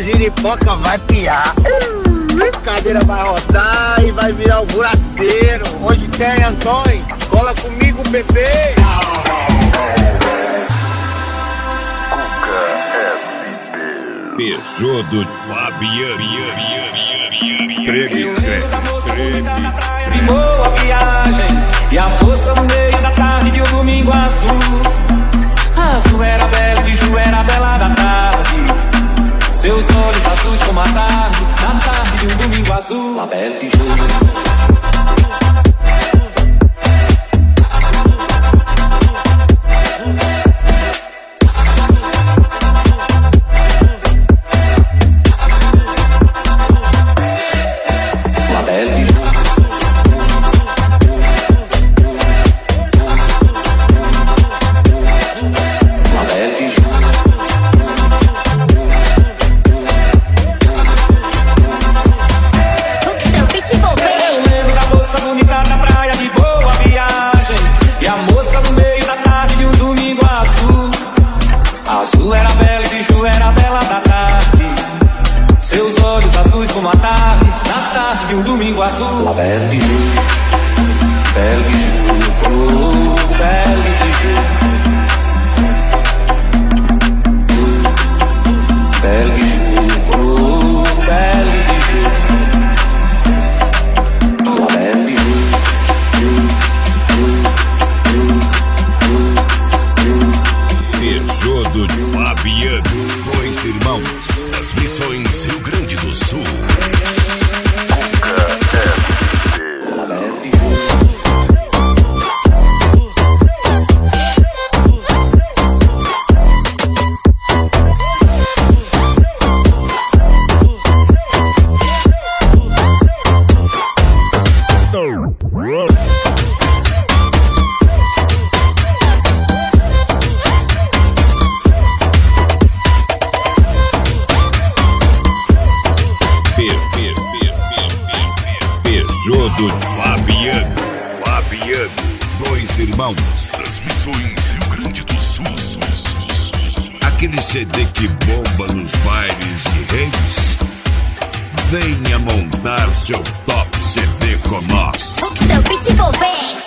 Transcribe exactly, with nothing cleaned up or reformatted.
giripoca vai piar. A cadeira vai rodar e vai virar o buraceiro. Hoje tem, Antônio, cola comigo, bebê. Besouro de Fabiano. Treme, treme, treme. De boa viagem. E a moça no meio da tarde de um domingo azul. Azul era bela, bicho era bela da tarde. Seus olhos azuis como a tarde. Na tarde de um domingo azul. La Belle de Jour. Azul era bela e bicho era bela da tarde. Seus olhos azuis como a tarde. Na tarde de um domingo azul. La Belle de Jour. Belle de Jour. Oh, Belle de Jour. Belle de Jour. Oh, Belle de Jour. La Belle de Jour. Besouro de Fabiano, dois irmãos, das Missões Rio Grande do Sul. Besouro de Fabiano. Fabiano, dois irmãos, das Missões Rio Grande do Sul. Aquele C D que bomba nos bailes e raves. Venha montar seu top C D com nós. O seu Pitbull vem.